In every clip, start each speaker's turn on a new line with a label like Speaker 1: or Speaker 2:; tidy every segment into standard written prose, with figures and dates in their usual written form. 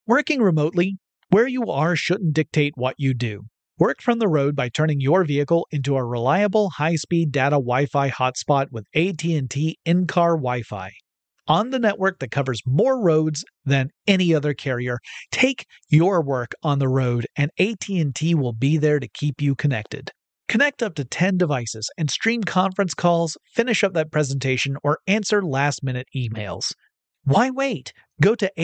Speaker 1: Working remotely, where you are shouldn't dictate what you do. Work from the road by turning your vehicle into a reliable high-speed data Wi-Fi hotspot with AT&T in-car Wi-Fi. On the network that covers more roads than any other carrier, take your work on the road and AT&T will be there to keep you connected. Connect up to 10 devices and stream conference calls, finish up that presentation, or answer last-minute emails. Why wait? Go to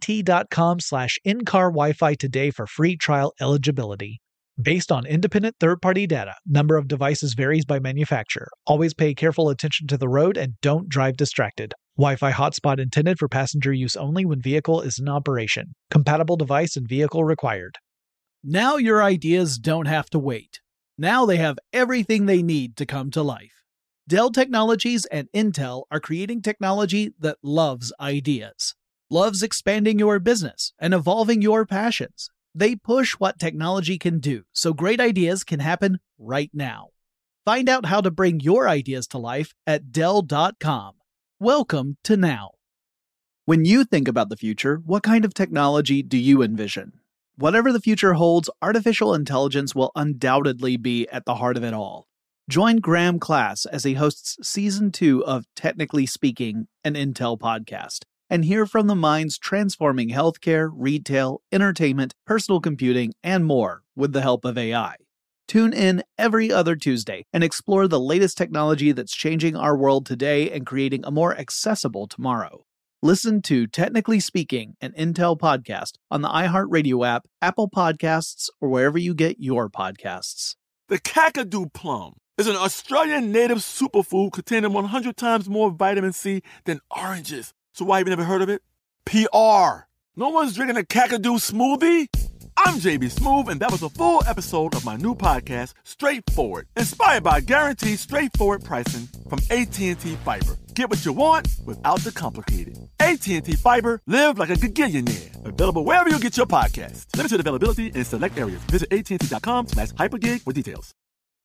Speaker 1: att.com/in-car Wi-Fi today for free trial eligibility. Based on independent third-party data, number of devices varies by manufacturer. Always pay careful attention to the road and don't drive distracted. Wi-Fi hotspot intended for passenger use only when vehicle is in operation. Compatible device and vehicle required.
Speaker 2: Now your ideas don't have to wait. Now they have everything they need to come to life. Dell Technologies and Intel are creating technology that loves ideas, loves expanding your business and evolving your passions. They push what technology can do so great ideas can happen right now. Find out how to bring your ideas to life at Dell.com. Welcome to now. When you think about the future, what kind of technology do you envision? Whatever the future holds, artificial intelligence will undoubtedly be at the heart of it all. Join Graham Class as he hosts Season 2 of Technically Speaking, an Intel podcast, and hear from the minds transforming healthcare, retail, entertainment, personal computing, and more with the help of AI. Tune in every other Tuesday and explore the latest technology that's changing our world today and creating a more accessible tomorrow. Listen to Technically Speaking, an Intel podcast on the iHeartRadio app, Apple Podcasts, or wherever you get your podcasts.
Speaker 3: The Kakadu plum is an Australian native superfood containing 100 times more vitamin C than oranges. So why have you never heard of it? PR. No one's drinking a Kakadu smoothie? I'm JB Smoove, and that was a full episode of my new podcast, Straightforward, inspired by guaranteed straightforward pricing from AT&T Fiber. Get what you want without the complicated. AT&T Fiber, live like a gigillionaire. Available wherever you get your podcasts. Limited availability in select areas. Visit AT&T.com/hypergig for details.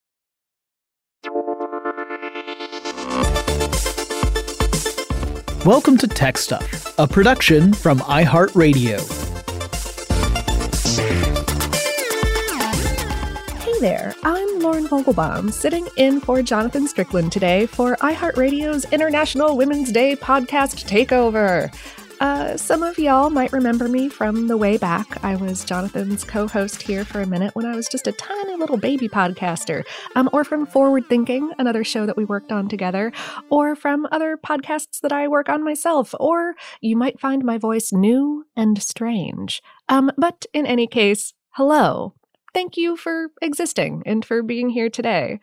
Speaker 2: Welcome to Tech Stuff, a production from iHeartRadio.
Speaker 4: Hey there, I'm Lauren Vogelbaum, sitting in for Jonathan Strickland today for iHeartRadio's International Women's Day podcast takeover. Some of y'all might remember me from the way back. I was Jonathan's co-host here for a minute when I was just a tiny little baby podcaster, or from Forward Thinking, another show that we worked on together, or from other podcasts that I work on myself, or you might find my voice new and strange. But in any case, hello. Thank you for existing and for being here today.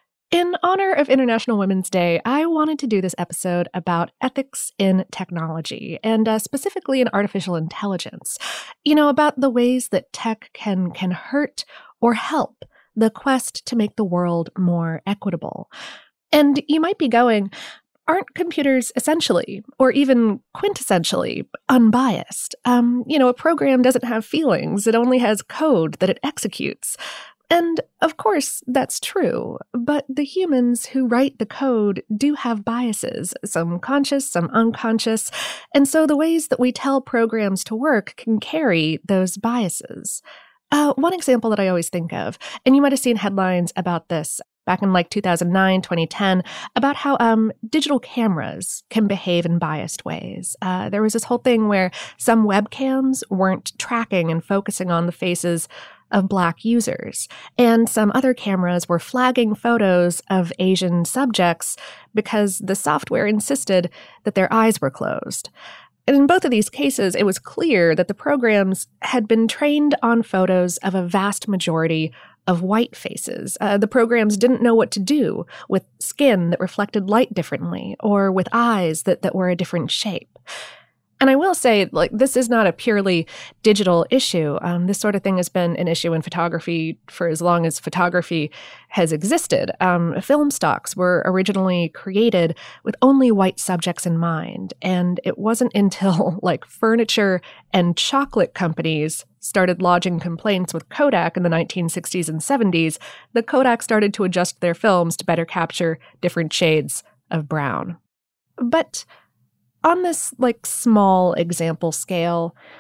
Speaker 4: In honor of International Women's Day, I wanted to do this episode about ethics in technology, and specifically in artificial intelligence. About the ways that tech can hurt or help the quest to make the world more equitable. And you might be going, aren't computers essentially, or even quintessentially, unbiased? A program doesn't have feelings. It only has code that it executes. And of course, that's true. But the humans who write the code do have biases, some conscious, some unconscious. And so the ways that we tell programs to work can carry those biases. One example that I always think of, and you might have seen headlines about this back in 2009, 2010, about how digital cameras can behave in biased ways. There was this whole thing where some webcams weren't tracking and focusing on the faces of Black users, and some other cameras were flagging photos of Asian subjects because the software insisted that their eyes were closed. And in both of these cases, it was clear that the programs had been trained on photos of a vast majority of white faces. The programs didn't know what to do with skin that reflected light differently, or with eyes that were a different shape. And I will say, this is not a purely digital issue. This sort of thing has been an issue in photography for as long as photography has existed. Film stocks were originally created with only white subjects in mind. And it wasn't until furniture and chocolate companies started lodging complaints with Kodak in the 1960s and 70s that Kodak started to adjust their films to better capture different shades of brown. But on this small example scale,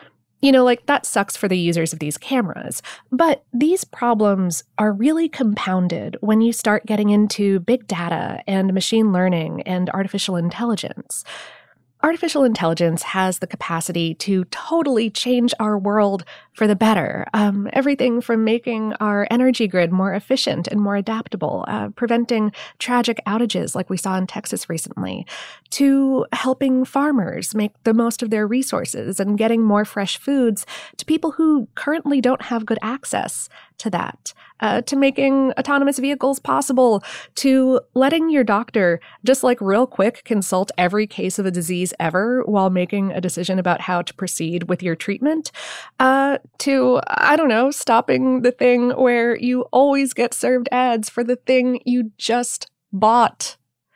Speaker 4: Like that sucks for the users of these cameras. But these problems are really compounded when you start getting into big data and machine learning and artificial intelligence. Artificial intelligence has the capacity to totally change our world for the better. Everything from making our energy grid more efficient and more adaptable, preventing tragic outages like we saw in Texas recently, to helping farmers make the most of their resources and getting more fresh foods to people who currently don't have good access to that, to making autonomous vehicles possible, to letting your doctor just real quick consult every case of a disease ever while making a decision about how to proceed with your treatment, to, stopping the thing where you always get served ads for the thing you just bought.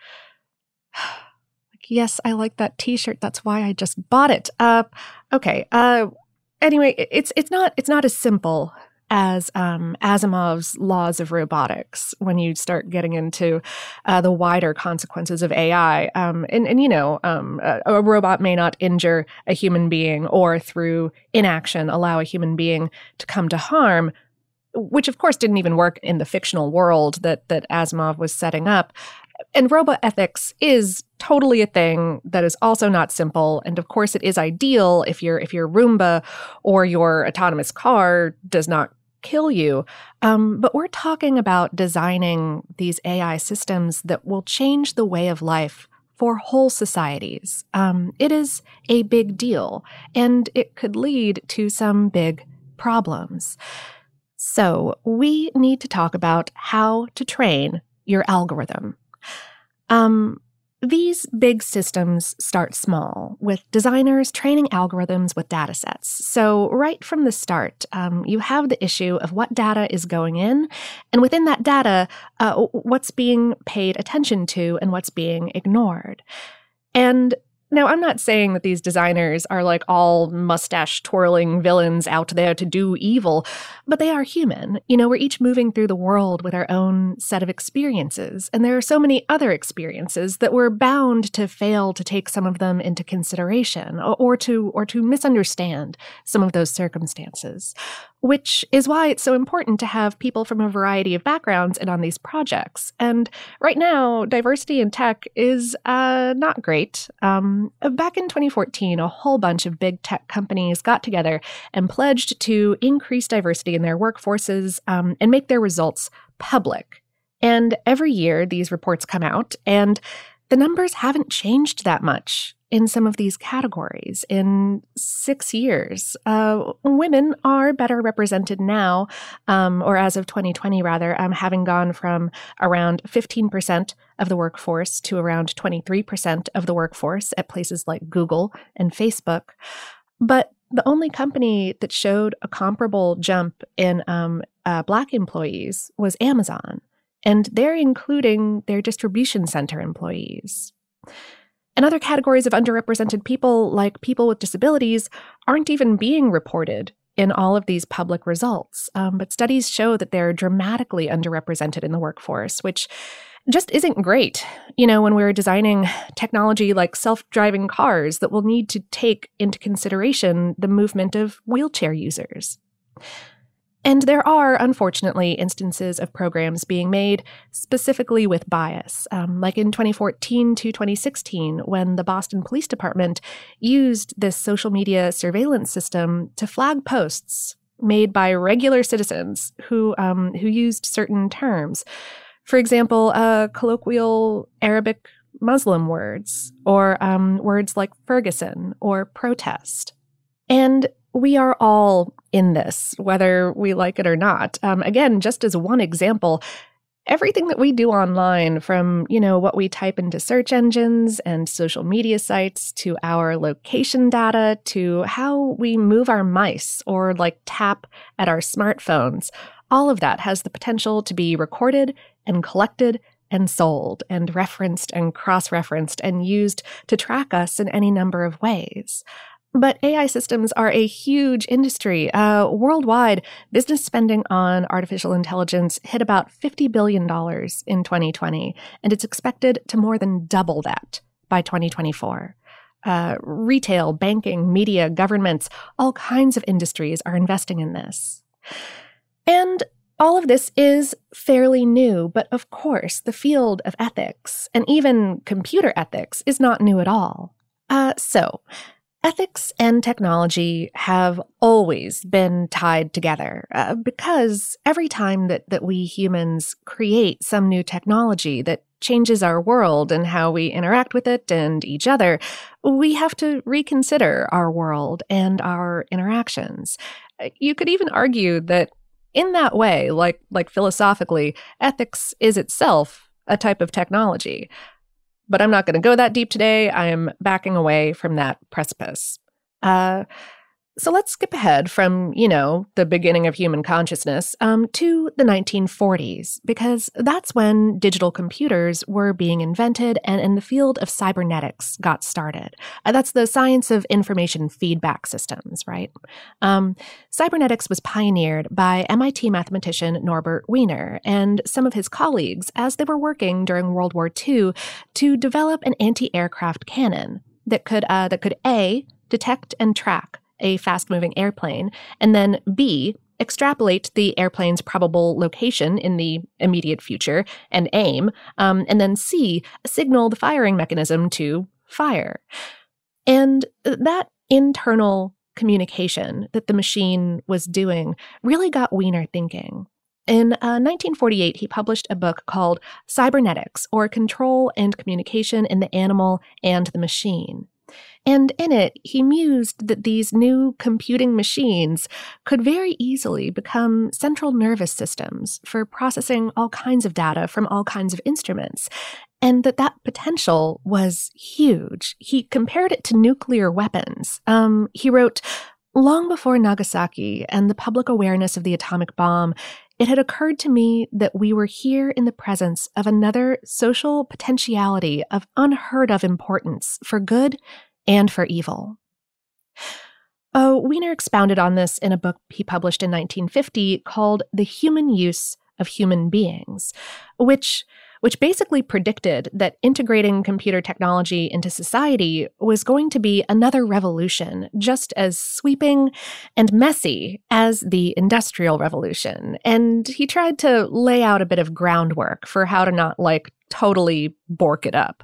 Speaker 4: Yes, I like that t-shirt. That's why I just bought it. Okay. Anyway, it's not as simple as Asimov's laws of robotics when you start getting into the wider consequences of AI. A robot may not injure a human being or through inaction allow a human being to come to harm, which of course didn't even work in the fictional world that Asimov was setting up. And roboethics is totally a thing that is also not simple. And of course, it is ideal if your Roomba or your autonomous car does not kill you. But we're talking about designing these AI systems that will change the way of life for whole societies. It is a big deal, and it could lead to some big problems. So we need to talk about how to train your algorithm. These big systems start small, with designers training algorithms with data sets. So right from the start, you have the issue of what data is going in, and within that data, what's being paid attention to and what's being ignored. And now, I'm not saying that these designers are all mustache-twirling villains out there to do evil, but they are human. We're each moving through the world with our own set of experiences, and there are so many other experiences that we're bound to fail to take some of them into consideration or to misunderstand some of those circumstances, which is why it's so important to have people from a variety of backgrounds in on these projects. And right now, diversity in tech is not great. Back in 2014, a whole bunch of big tech companies got together and pledged to increase diversity in their workforces and make their results public. And every year, these reports come out, and the numbers haven't changed that much in some of these categories. In 6 years, women are better represented now, or as of 2020, rather, having gone from around 15% of the workforce to around 23% of the workforce at places like Google and Facebook. But the only company that showed a comparable jump in Black employees was Amazon, and they're including their distribution center employees. And other categories of underrepresented people, like people with disabilities, aren't even being reported in all of these public results. But studies show that they're dramatically underrepresented in the workforce, which just isn't great, when we're designing technology like self-driving cars that will need to take into consideration the movement of wheelchair users. And there are, unfortunately, instances of programs being made specifically with bias, like in 2014 to 2016, when the Boston Police Department used this social media surveillance system to flag posts made by regular citizens who used certain terms. For example, colloquial Arabic Muslim words, or words like Ferguson or protest. And we are all in this, whether we like it or not. Again, just as one example, everything that we do online, from, what we type into search engines and social media sites, to our location data, to how we move our mice or tap at our smartphones, all of that has the potential to be recorded and collected and sold and referenced and cross-referenced and used to track us in any number of ways. But AI systems are a huge industry. Worldwide, business spending on artificial intelligence hit about $50 billion in 2020, and it's expected to more than double that by 2024. Retail, banking, media, governments, all kinds of industries are investing in this. And all of this is fairly new, but of course, the field of ethics, and even computer ethics, is not new at all. So, ethics and technology have always been tied together because every time that we humans create some new technology that changes our world and how we interact with it and each other, we have to reconsider our world and our interactions. You could even argue that in that way, like philosophically, ethics is itself a type of technology. But I'm not going to go that deep today. I am backing away from that precipice. So let's skip ahead from, the beginning of human consciousness to the 1940s, because that's when digital computers were being invented and the field of cybernetics got started. That's the science of information feedback systems, right? Cybernetics was pioneered by MIT mathematician Norbert Wiener and some of his colleagues as they were working during World War II to develop an anti-aircraft cannon that could A, detect and track a fast-moving airplane, and then B, extrapolate the airplane's probable location in the immediate future and aim, and then C, signal the firing mechanism to fire. And that internal communication that the machine was doing really got Wiener thinking. In 1948, he published a book called Cybernetics, or Control and Communication in the Animal and the Machine. And in it, he mused that these new computing machines could very easily become central nervous systems for processing all kinds of data from all kinds of instruments, and that potential was huge. He compared it to nuclear weapons. He wrote, "Long before Nagasaki and the public awareness of the atomic bomb, it had occurred to me that we were here in the presence of another social potentiality of unheard of importance for good and for evil." Wiener expounded on this in a book he published in 1950 called The Human Use of Human Beings, which basically predicted that integrating computer technology into society was going to be another revolution, just as sweeping and messy as the Industrial Revolution. And he tried to lay out a bit of groundwork for how to not, totally bork it up.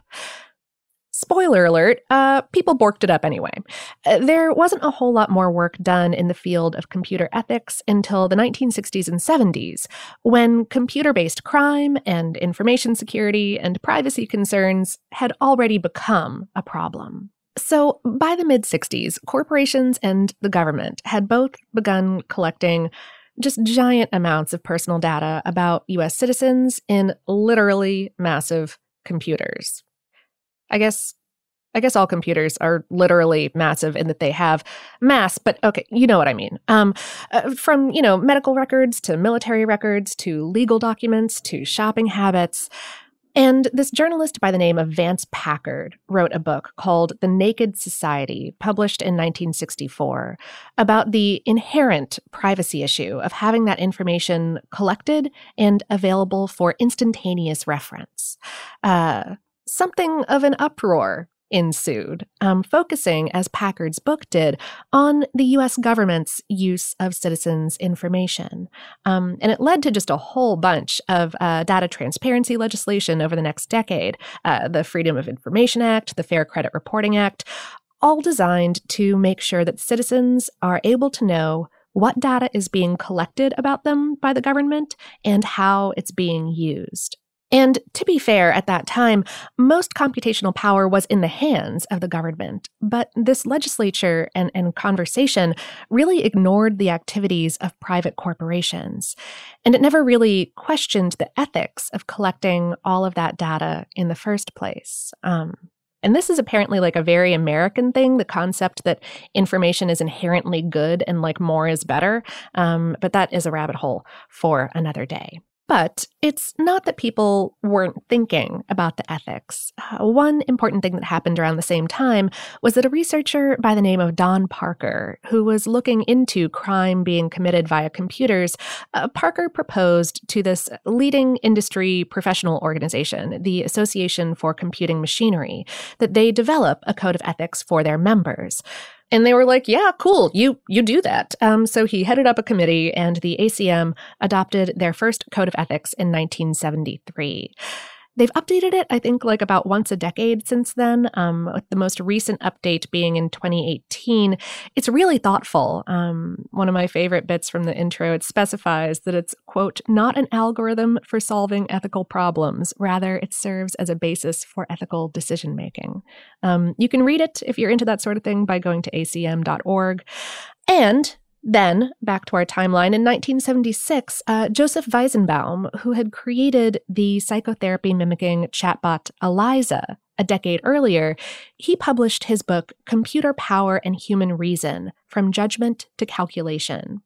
Speaker 4: Spoiler alert, people borked it up anyway. There wasn't a whole lot more work done in the field of computer ethics until the 1960s and 70s, when computer-based crime and information security and privacy concerns had already become a problem. So by the mid-60s, corporations and the government had both begun collecting just giant amounts of personal data about U.S. citizens in literally massive computers. I guess all computers are literally massive in that they have mass, but okay, you know what I mean. From, medical records to military records to legal documents to shopping habits. And this journalist by the name of Vance Packard wrote a book called The Naked Society, published in 1964, about the inherent privacy issue of having that information collected and available for instantaneous reference. Something of an uproar ensued, focusing, as Packard's book did, on the U.S. government's use of citizens' information. And it led to just a whole bunch of data transparency legislation over the next decade, the Freedom of Information Act, the Fair Credit Reporting Act, all designed to make sure that citizens are able to know what data is being collected about them by the government and how it's being used. And to be fair, at that time, most computational power was in the hands of the government, but this legislature and conversation really ignored the activities of private corporations, and it never really questioned the ethics of collecting all of that data in the first place. And this is apparently a very American thing, the concept that information is inherently good and more is better, but that is a rabbit hole for another day. But it's not that people weren't thinking about the ethics. One important thing that happened around the same time was that a researcher by the name of Don Parker, who was looking into crime being committed via computers, Parker proposed to this leading industry professional organization, the Association for Computing Machinery, that they develop a code of ethics for their members. And they were like, yeah, cool, you do that. So he headed up a committee, and the ACM adopted their first code of ethics in 1973. They've updated it, I think, like about once a decade since then, with the most recent update being in 2018. It's really thoughtful. One of my favorite bits from the intro, it specifies that it's, quote, not an algorithm for solving ethical problems. Rather, it serves as a basis for ethical decision-making. You can read it if you're into that sort of thing by going to acm.org. And then, back to our timeline, in 1976, Joseph Weizenbaum, who had created the psychotherapy-mimicking chatbot Eliza a decade earlier, he published his book, Computer Power and Human Reason, From Judgment to Calculation.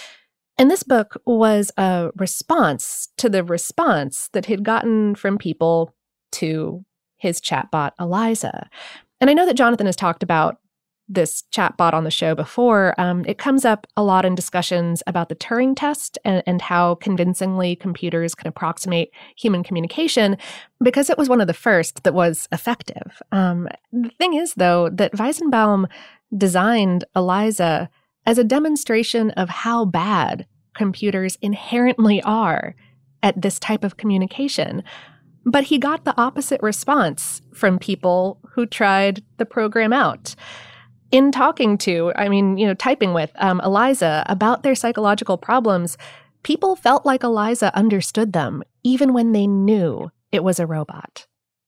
Speaker 4: And this book was a response to the response that he'd gotten from people to his chatbot Eliza. And I know that Jonathan has talked about this chatbot on the show before. It comes up a lot in discussions about the Turing test and how convincingly computers can approximate human communication, because it was one of the first that was effective. The thing is, though, that Weizenbaum designed Eliza as a demonstration of how bad computers inherently are at this type of communication. But he got the opposite response from people who tried the program out. In talking to, typing with Eliza about their psychological problems, people felt like Eliza understood them, even when they knew it was a robot.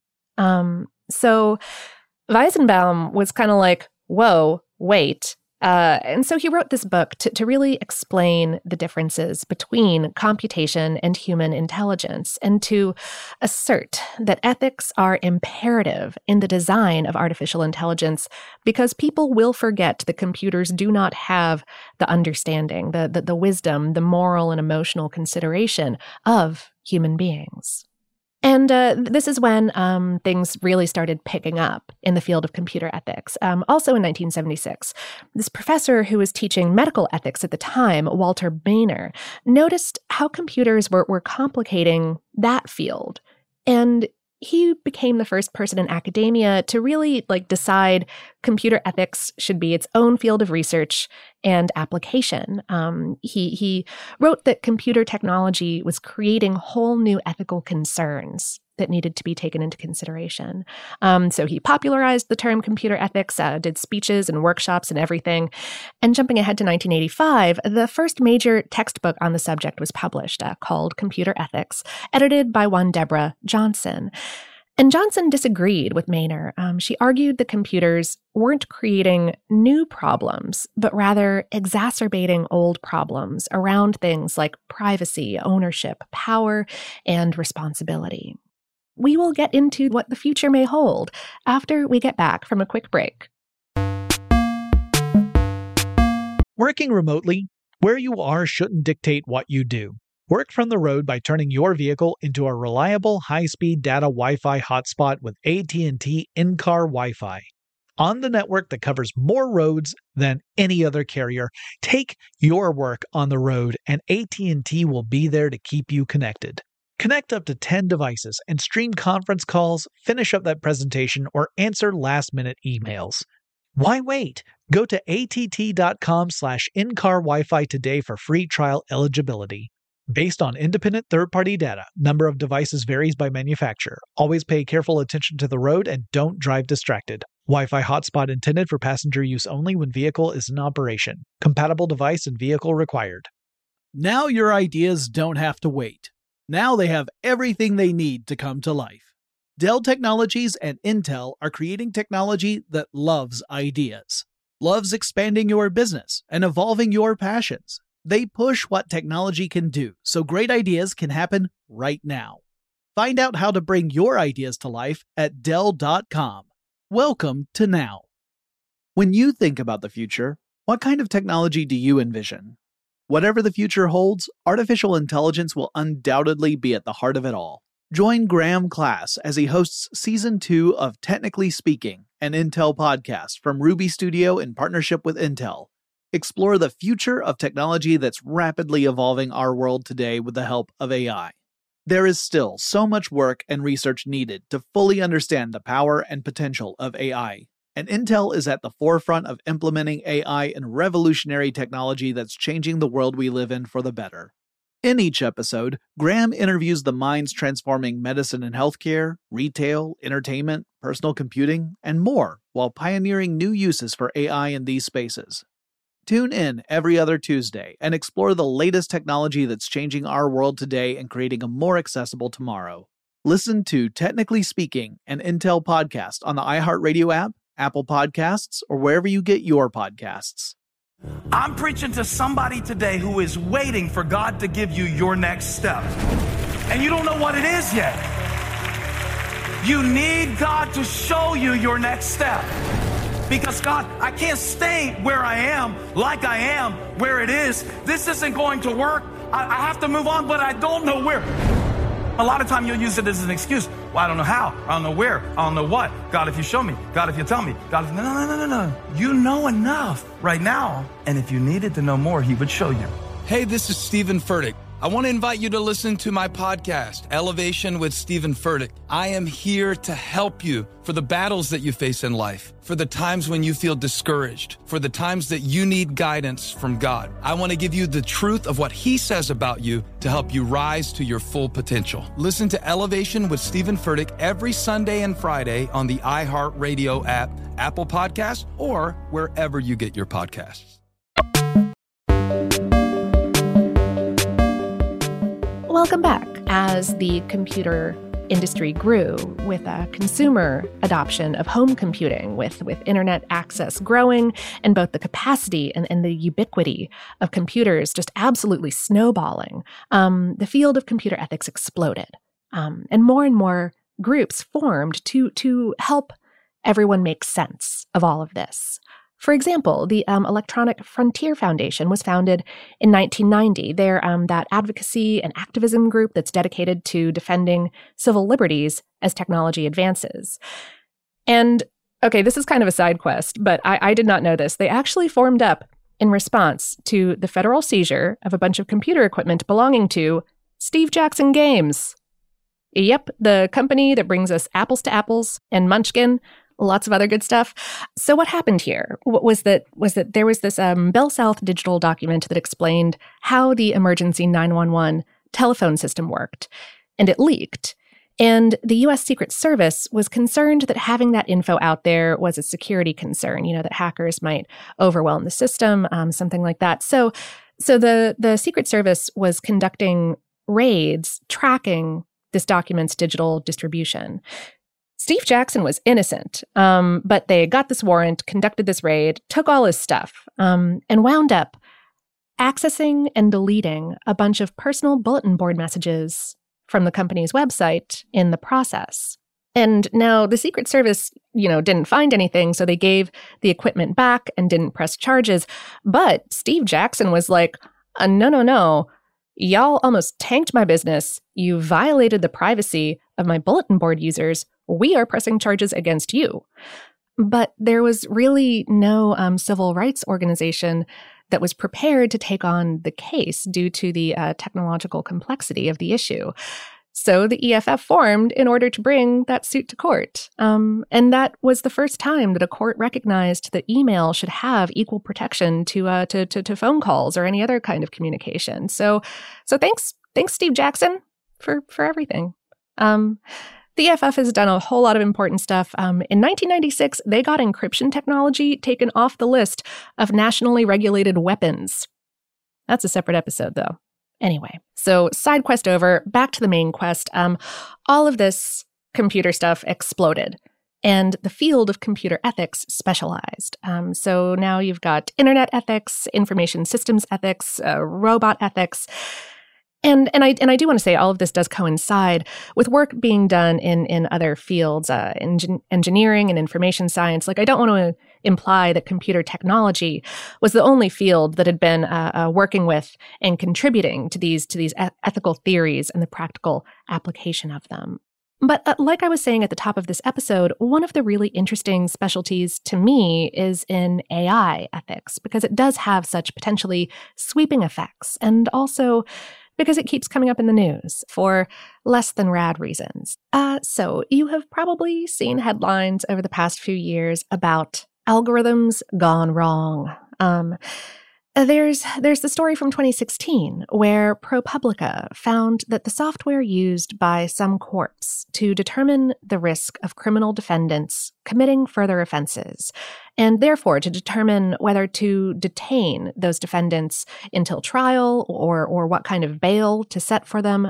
Speaker 4: So Weizenbaum was kind of like, whoa, wait. And so he wrote this book to really explain the differences between computation and human intelligence, and to assert that ethics are imperative in the design of artificial intelligence, because people will forget that computers do not have the understanding, the wisdom, the moral and emotional consideration of human beings. And this is when things really started picking up in the field of computer ethics. Also in 1976, this professor who was teaching medical ethics at the time, Walter Boehner, noticed how computers were complicating that field. And he became the first person in academia to really decide computer ethics should be its own field of research and application. He wrote that computer technology was creating whole new ethical concerns that needed to be taken into consideration. So he popularized the term computer ethics, did speeches and workshops and everything. And jumping ahead to 1985, the first major textbook on the subject was published, called Computer Ethics, edited by one Deborah Johnson. And Johnson disagreed with Boehner. She argued that computers weren't creating new problems, but rather exacerbating old problems around things like privacy, ownership, power, and responsibility. We will get into what the future may hold after we get back from a quick break.
Speaker 1: Working remotely, where you are shouldn't dictate what you do. Work from the road by turning your vehicle into a reliable high-speed data Wi-Fi hotspot with AT&T in-car Wi-Fi. On the network that covers more roads than any other carrier, take your work on the road and AT&T will be there to keep you connected. Connect up to 10 devices and stream conference calls, finish up that presentation, or answer last-minute emails. Why wait? Go to att.com/in-car Wi-Fi today for free trial eligibility. Based on independent third-party data, number of devices varies by manufacturer. Always pay careful attention to the road and don't drive distracted. Wi-Fi hotspot intended for passenger use only when vehicle is in operation. Compatible device and vehicle required.
Speaker 2: Now your ideas don't have to wait. Now they have everything they need to come to life. Dell Technologies and Intel are creating technology that loves ideas, loves expanding your business and evolving your passions. They push what technology can do so great ideas can happen right now. Find out how to bring your ideas to life at Dell.com. Welcome to now. When you think about the future, what kind of technology do you envision? Whatever the future holds, artificial intelligence will undoubtedly be at the heart of it all. Join Graham Class as he hosts Season 2 of Technically Speaking, an Intel podcast from Ruby Studio in partnership with Intel. Explore the future of technology that's rapidly evolving our world today with the help of AI. There is still so much work and research needed to fully understand the power and potential of AI, and Intel is at the forefront of implementing AI in revolutionary technology that's changing the world we live in for the better. In each episode, Graham interviews the minds transforming medicine and healthcare, retail, entertainment, personal computing, and more, while pioneering new uses for AI in these spaces. Tune in every other Tuesday and explore the latest technology that's changing our world today and creating a more accessible tomorrow. Listen to Technically Speaking, an Intel podcast on the iHeartRadio app, Apple Podcasts, or wherever you get your podcasts.
Speaker 5: I'm preaching to somebody today who is waiting for God to give you your next step. And you don't know what it is yet. You need God to show you your next step. Because God, I can't stay where I am, like I am, where it is. This isn't going to work. I have to move on, but I don't know where. A lot of time you'll use it as an excuse. Well, I don't know how. I don't know where. I don't know what. God, if you show me. God, if you tell me. God, if... No. You know enough right now. And if you needed to know more, he would show you.
Speaker 6: Hey, this is Stephen Furtick. I want to invite you to listen to my podcast, Elevation with Stephen Furtick. I am here to help you for the battles that you face in life, for the times when you feel discouraged, for the times that you need guidance from God. I want to give you the truth of what he says about you to help you rise to your full potential. Listen to Elevation with Stephen Furtick every Sunday and Friday on the iHeartRadio app, Apple Podcasts, or wherever you get your podcasts.
Speaker 4: Welcome back. As the computer industry grew with a consumer adoption of home computing, with internet access growing, and both the capacity and the ubiquity of computers just absolutely snowballing, the field of computer ethics exploded. And more groups formed to help everyone make sense of all of this. For example, the Electronic Frontier Foundation was founded in 1990. They're that advocacy and activism group that's dedicated to defending civil liberties as technology advances. And, okay, this is kind of a side quest, but I did not know this. They actually formed up in response to the federal seizure of a bunch of computer equipment belonging to Steve Jackson Games. Yep, the company that brings us Apples to Apples and Munchkin, lots of other good stuff. So what happened here was that there was this Bell South digital document that explained how the emergency 911 telephone system worked, and it leaked. And the U.S. Secret Service was concerned that having that info out there was a security concern, that hackers might overwhelm the system, something like that. So the Secret Service was conducting raids tracking this document's digital distribution. Steve Jackson was innocent, but they got this warrant, conducted this raid, took all his stuff, and wound up accessing and deleting a bunch of personal bulletin board messages from the company's website in the process. And now the Secret Service, didn't find anything, so they gave the equipment back and didn't press charges. But Steve Jackson was like, no. Y'all almost tanked my business. You violated the privacy of my bulletin board users. We are pressing charges against you. But there was really no civil rights organization that was prepared to take on the case due to the technological complexity of the issue. So the EFF formed in order to bring that suit to court. And that was the first time that a court recognized that email should have equal protection to phone calls or any other kind of communication. So thanks Steve Jackson for everything. The EFF has done a whole lot of important stuff. In 1996, they got encryption technology taken off the list of nationally regulated weapons. That's a separate episode, though. Anyway, so side quest over, back to the main quest. All of this computer stuff exploded, and the field of computer ethics specialized. So now you've got internet ethics, information systems ethics, robot ethics. And I do want to say all of this does coincide with work being done in other fields, engineering and information science. Like, I don't want to imply that computer technology was the only field that had been working with and contributing to these ethical theories and the practical application of them. But like I was saying at the top of this episode, one of the really interesting specialties to me is in AI ethics, because it does have such potentially sweeping effects, and also because it keeps coming up in the news for less than rad reasons. So you have probably seen headlines over the past few years about algorithms gone wrong. There's the story from 2016 where ProPublica found that the software used by some courts to determine the risk of criminal defendants committing further offenses, and therefore to determine whether to detain those defendants until trial or what kind of bail to set for them,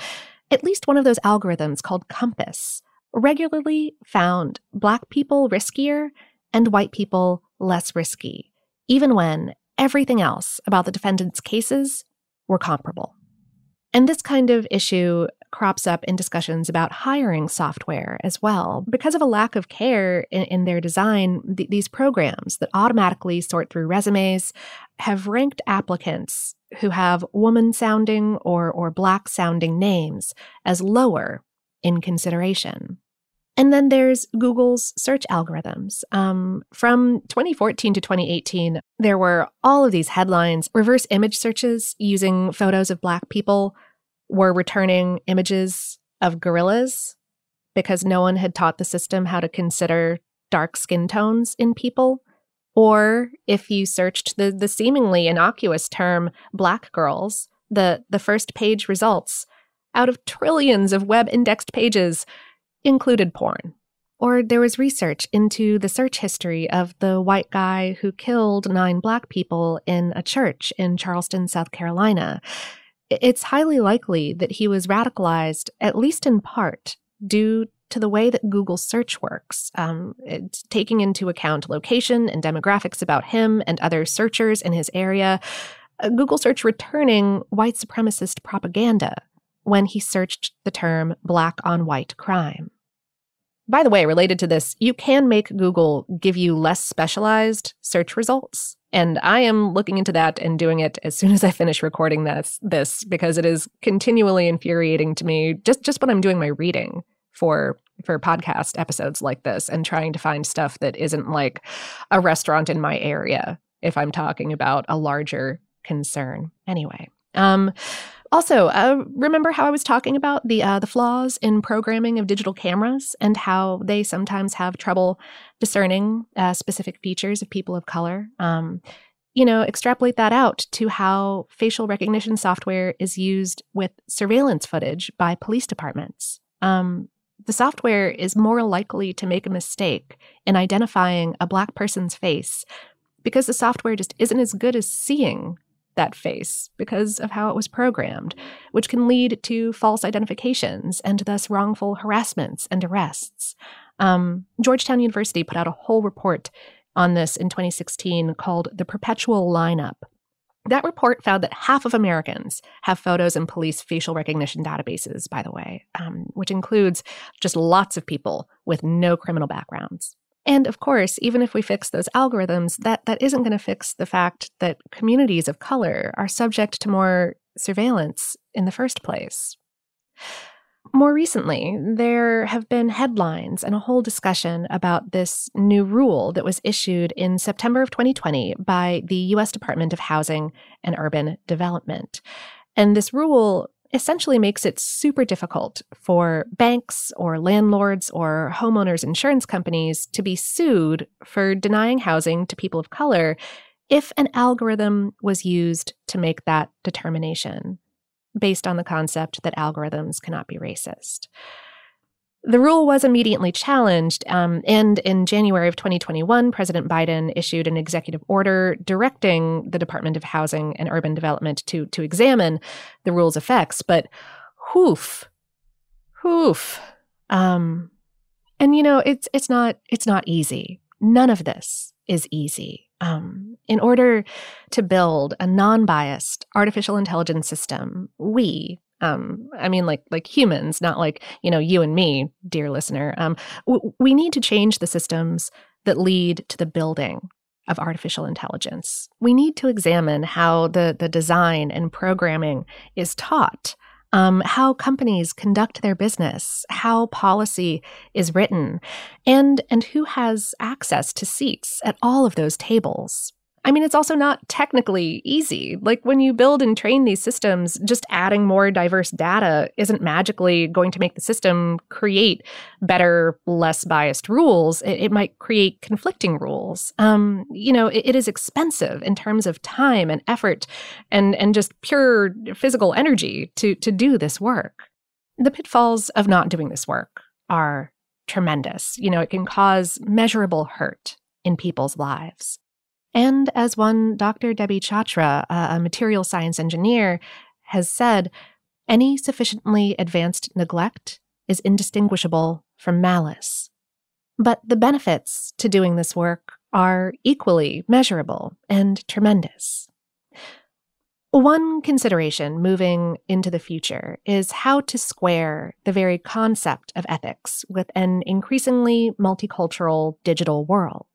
Speaker 4: at least one of those algorithms called Compass regularly found Black people riskier and white people less risky, even when everything else about the defendants' cases were comparable. And this kind of issue crops up in discussions about hiring software as well. Because of a lack of care in their design, these programs that automatically sort through resumes have ranked applicants who have woman-sounding or Black-sounding names as lower in consideration. And then there's Google's search algorithms. From 2014 to 2018, there were all of these headlines. Reverse image searches using photos of Black people were returning images of gorillas because no one had taught the system how to consider dark skin tones in people. Or if you searched the seemingly innocuous term Black girls, the first page results out of trillions of web-indexed pages included porn. Or there was research into the search history of the white guy who killed 9 Black people in a church in Charleston, South Carolina. It's highly likely that he was radicalized, at least in part, due to the way that Google search works, taking into account location and demographics about him and other searchers in his area. Google search returning white supremacist propaganda when he searched the term Black on white crime. By the way, related to this, you can make Google give you less specialized search results. And I am looking into that and doing it as soon as I finish recording this because it is continually infuriating to me just when I'm doing my reading for podcast episodes like this and trying to find stuff that isn't like a restaurant in my area if I'm talking about a larger concern. Anyway, also, remember how I was talking about the flaws in programming of digital cameras and how they sometimes have trouble discerning specific features of people of color? Extrapolate that out to how facial recognition software is used with surveillance footage by police departments. The software is more likely to make a mistake in identifying a Black person's face because the software just isn't as good as seeing that face because of how it was programmed, which can lead to false identifications and thus wrongful harassments and arrests. Georgetown University put out a whole report on this in 2016 called The Perpetual Lineup. That report found that half of Americans have photos in police facial recognition databases, by the way, which includes just lots of people with no criminal backgrounds. And of course, even if we fix those algorithms, that isn't going to fix the fact that communities of color are subject to more surveillance in the first place. More recently, there have been headlines and a whole discussion about this new rule that was issued in September of 2020 by the U.S. Department of Housing and Urban Development. And this rule essentially makes it super difficult for banks or landlords or homeowners insurance companies to be sued for denying housing to people of color if an algorithm was used to make that determination, based on the concept that algorithms cannot be racist. The rule was immediately challenged, and in January of 2021, President Biden issued an executive order directing the Department of Housing and Urban Development to examine the rule's effects. But hoof. And it's not easy. None of this is easy. In order to build a non-biased artificial intelligence system, we, like humans, not like, you and me, dear listener, we need to change the systems that lead to the building of artificial intelligence. We need to examine how the design and programming is taught, how companies conduct their business, how policy is written, and who has access to seats at all of those tables. I mean, it's also not technically easy. Like when you build and train these systems, just adding more diverse data isn't magically going to make the system create better, less biased rules. It might create conflicting rules. It is expensive in terms of time and effort and just pure physical energy to do this work. The pitfalls of not doing this work are tremendous. It can cause measurable hurt in people's lives. And as one Dr. Debbie Chatra, a material science engineer, has said, any sufficiently advanced neglect is indistinguishable from malice. But the benefits to doing this work are equally measurable and tremendous. One consideration moving into the future is how to square the very concept of ethics with an increasingly multicultural digital world.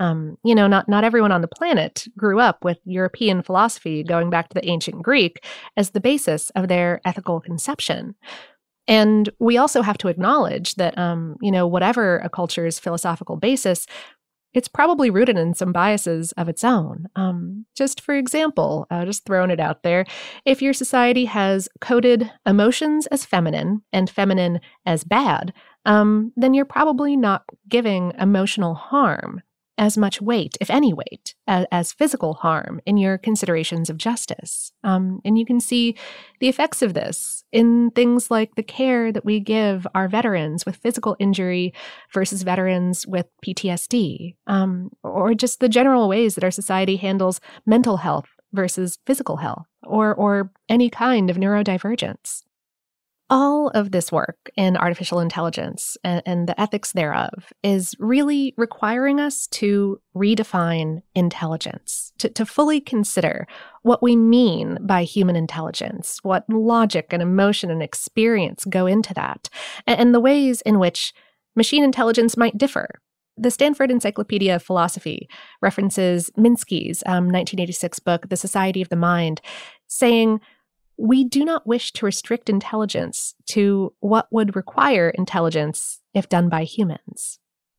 Speaker 4: Not everyone on the planet grew up with European philosophy going back to the ancient Greek as the basis of their ethical conception. And we also have to acknowledge that, whatever a culture's philosophical basis, it's probably rooted in some biases of its own. Just for example, just throwing it out there, if your society has coded emotions as feminine and feminine as bad, then you're probably not giving emotional harm as much weight, if any weight, as physical harm in your considerations of justice. And you can see the effects of this in things like the care that we give our veterans with physical injury versus veterans with PTSD, or just the general ways that our society handles mental health versus physical health, or any kind of neurodivergence. All of this work in artificial intelligence and the ethics thereof is really requiring us to redefine intelligence, to fully consider what we mean by human intelligence, what logic and emotion and experience go into that, and the ways in which machine intelligence might differ. The Stanford Encyclopedia of Philosophy references Minsky's 1986 book, The Society of the Mind, saying, "We do not wish to restrict intelligence to what would require intelligence if done by humans."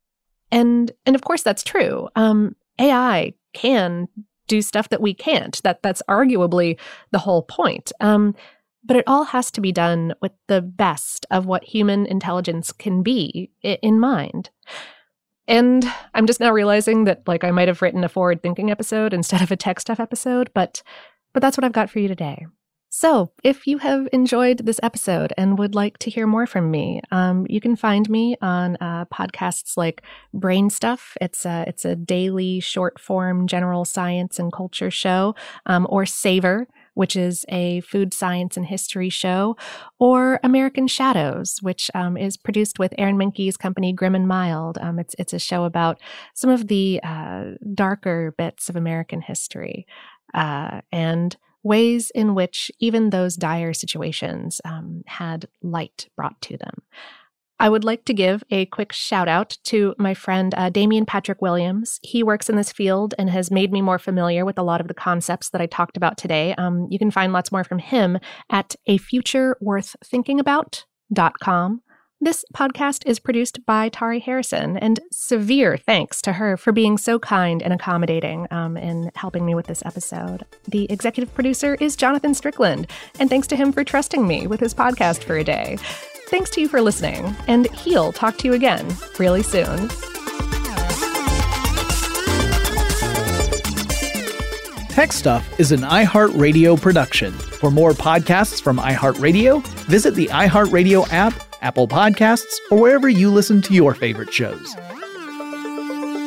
Speaker 4: And of course that's true. AI can do stuff that we can't. That's arguably the whole point. But it all has to be done with the best of what human intelligence can be in mind. And I'm just now realizing that I might have written a forward-thinking episode instead of a tech stuff episode, but that's what I've got for you today. So, if you have enjoyed this episode and would like to hear more from me, you can find me on podcasts like Brain Stuff. It's a daily short-form general science and culture show, or Savor, which is a food science and history show, or American Shadows, which is produced with Aaron Mahnke's company Grim and Mild. It's a show about some of the darker bits of American history, and ways in which even those dire situations had light brought to them. I would like to give a quick shout out to my friend Damian Patrick Williams. He works in this field and has made me more familiar with a lot of the concepts that I talked about today. You can find lots more from him at afutureworththinkingabout.com. This podcast is produced by Tari Harrison, and severe thanks to her for being so kind and accommodating in helping me with this episode. The executive producer is Jonathan Strickland, and thanks to him for trusting me with his podcast for a day. Thanks to you for listening, and he'll talk to you again really soon.
Speaker 2: Tech Stuff is an iHeartRadio production. For more podcasts from iHeartRadio, visit the iHeartRadio app, Apple Podcasts, or wherever you listen to your favorite shows.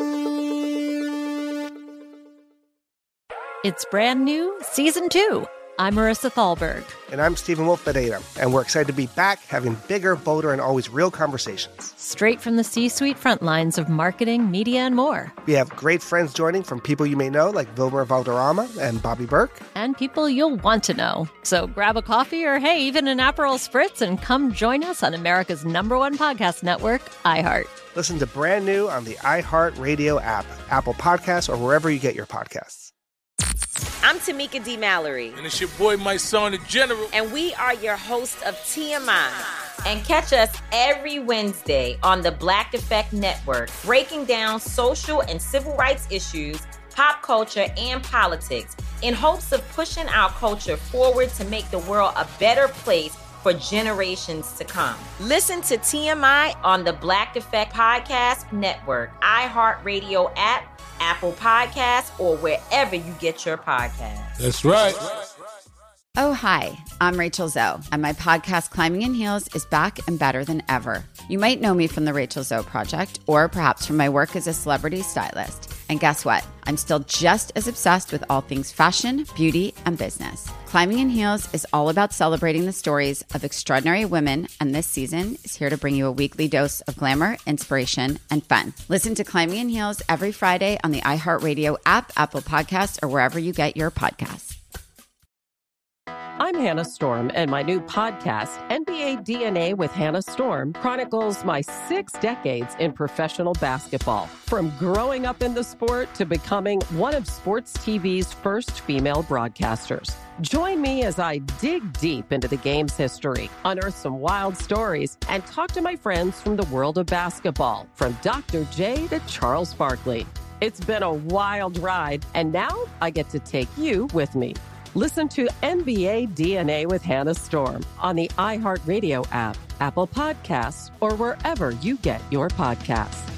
Speaker 7: It's brand new Season 2. I'm Marissa Thalberg.
Speaker 8: And I'm Stephen Wolf Bedeta, and we're excited to be back having bigger, bolder, and always real conversations.
Speaker 7: Straight from the C-suite front lines of marketing, media, and more.
Speaker 8: We have great friends joining from people you may know, like Wilmer Valderrama and Bobby Burke.
Speaker 7: And people you'll want to know. So grab a coffee or, hey, even an Aperol Spritz and come join us on America's #1 podcast network, iHeart.
Speaker 8: Listen to Brand New on the iHeart Radio app, Apple Podcasts, or wherever you get your podcasts.
Speaker 9: I'm Tamika D. Mallory.
Speaker 10: And it's your boy, my son, the General.
Speaker 9: And we are your hosts of TMI. And catch us every Wednesday on the Black Effect Network, breaking down social and civil rights issues, pop culture, and politics, in hopes of pushing our culture forward to make the world a better place for generations to come. Listen to TMI on the Black Effect Podcast Network, iHeartRadio app, Apple Podcasts, or wherever you get your podcasts.
Speaker 10: That's right.
Speaker 11: Oh, hi, I'm Rachel Zoe, and my podcast, Climbing in Heels, is back and better than ever. You might know me from the Rachel Zoe Project, or perhaps from my work as a celebrity stylist. And guess what? I'm still just as obsessed with all things fashion, beauty, and business. Climbing in Heels is all about celebrating the stories of extraordinary women, and this season is here to bring you a weekly dose of glamour, inspiration, and fun. Listen to Climbing in Heels every Friday on the iHeartRadio app, Apple Podcasts, or wherever you get your podcasts.
Speaker 12: I'm Hannah Storm, and my new podcast, NBA DNA with Hannah Storm, chronicles my 6 decades in professional basketball. From growing up in the sport to becoming one of sports TV's first female broadcasters. Join me as I dig deep into the game's history, unearth some wild stories, and talk to my friends from the world of basketball, from Dr. J to Charles Barkley. It's been a wild ride, and now I get to take you with me. Listen to NBA DNA with Hannah Storm on the iHeartRadio app, Apple Podcasts, or wherever you get your podcasts.